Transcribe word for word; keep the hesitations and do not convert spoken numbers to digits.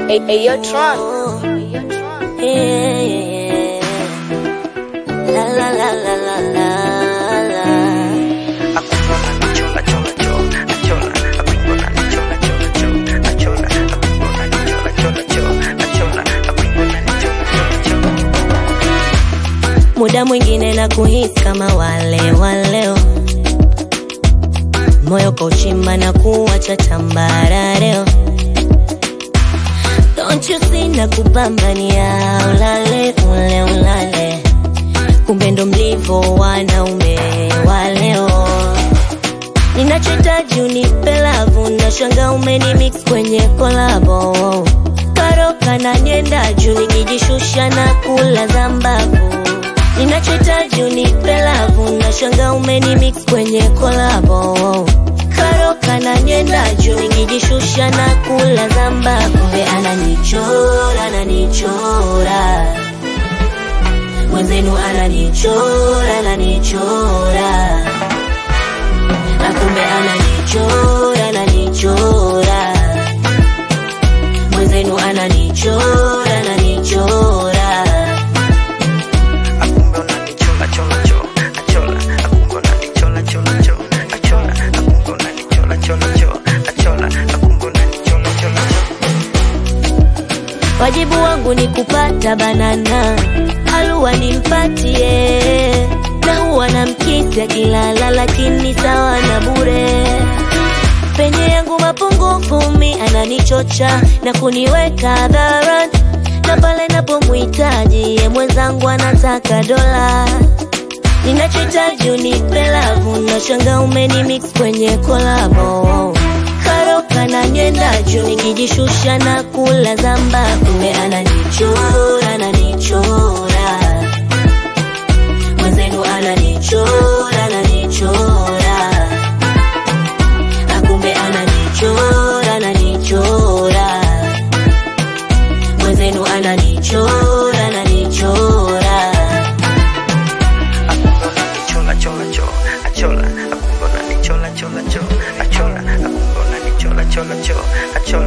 Hey, hey, yo, Tron. Yeah, yeah, yeah. La la la la la la la. Chola, chola, chola, chola. Akwingona ni chola, chola, chola, chola. Akwingona ni chola, chola, chola, chola. Akwingona ni chola, chola, chola. Muda mwingine na kuhisi kama wale waleo, moyo kauchimba na kuwacha tambarareo. Don't you see na kupambania ulale ule ulale, kumbe ndo mlivo wanaume wa leo. Ninachohitaji unipe lavu, na shanga umeni mix kwenye kolabo. Karoka na nyenda juu nikijishusha na kula zambavu. Ninachohitaji unipe lavu, na shanga umeni mix kwenye kolabo. Karoka na nyenda juu nikijishusha na kula zambavu. Kumbe ananichora, ananichora, mwenzenu ananichora, ananichora. Na kumbe ananichora, ananichora, mwenzenu ananichora, ananichora. Akwingona ni chola, chola, chola, chola. Akwingona ni chola, chola, chola, chola. Akwingona ni chola, chola, chola, chola. Akwingona ni chola, chola, chola. Wajibu wangu ni kupata banana, halua nimpatie, na huwa na mkisi akilala, lakini sawa na bure. Penye yangu mapungufu mi ananichocha na kuniweka hadharani, na pale napomuhitaji ye mwenzangu anataka dola. Ninachohitaji unipe lavu, na shanga umeni mix kwenye kolabo. Karoka na nyenda juu nikijishusha na kula zamba. Kumbe ananichora, ananichora, mwenzenu ananichora, ananichora. Akumbe ananichora, ananichora, mwenzenu ananichora, ananichora. Akwingona ni chola, chola, chola, chola. Akwingona ni chola, chola, chola, chola. Akwingona ni chola, chola, chola, chola.